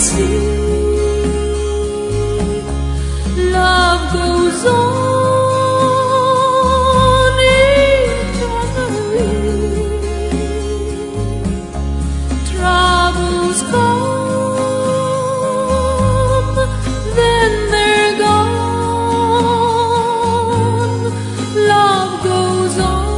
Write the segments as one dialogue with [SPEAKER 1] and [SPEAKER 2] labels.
[SPEAKER 1] sea. Love goes on eternally. Troubles come, then they're gone. Love goes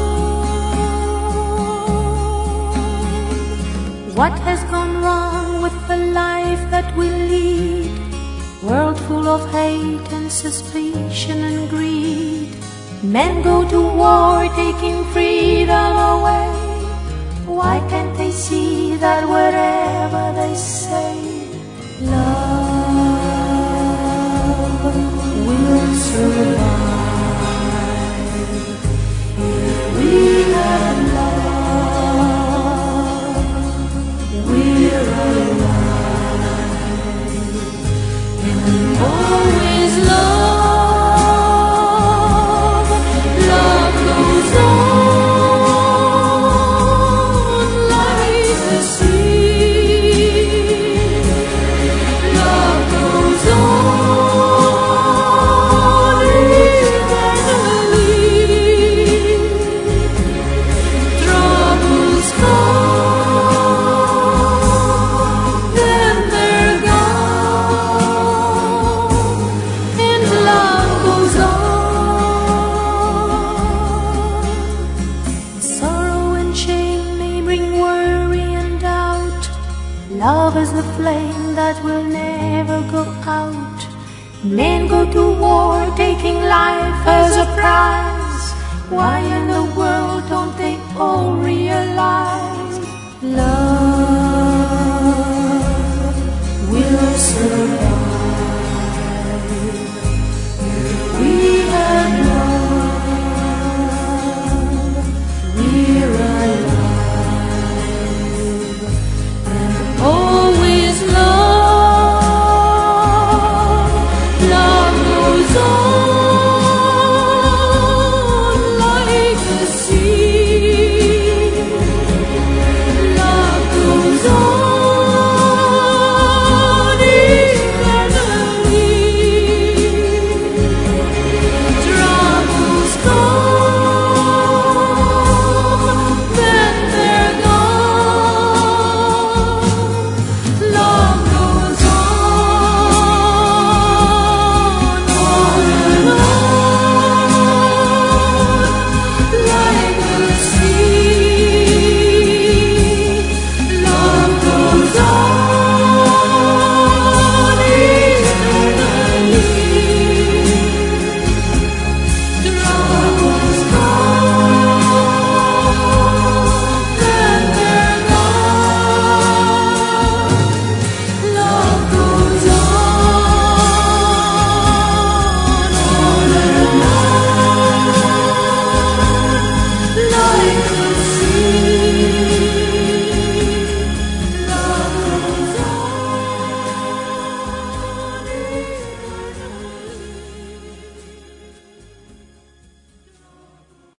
[SPEAKER 1] on. What has gone wrong with the life that we lead? World full of hate and suspicion and greed. Men go to war taking freedom away. Why can't they see that wherever they say love will survive? If we have love, we're alive. And always love, love goes on like the sea. Love goes on eternally. Troubles come, then they're gone, and love goes on. Sorrow and shame may bring worry and doubt. Love is the flame that will never go out. Men go to war taking life as a prize. Why in the world don't they all realize love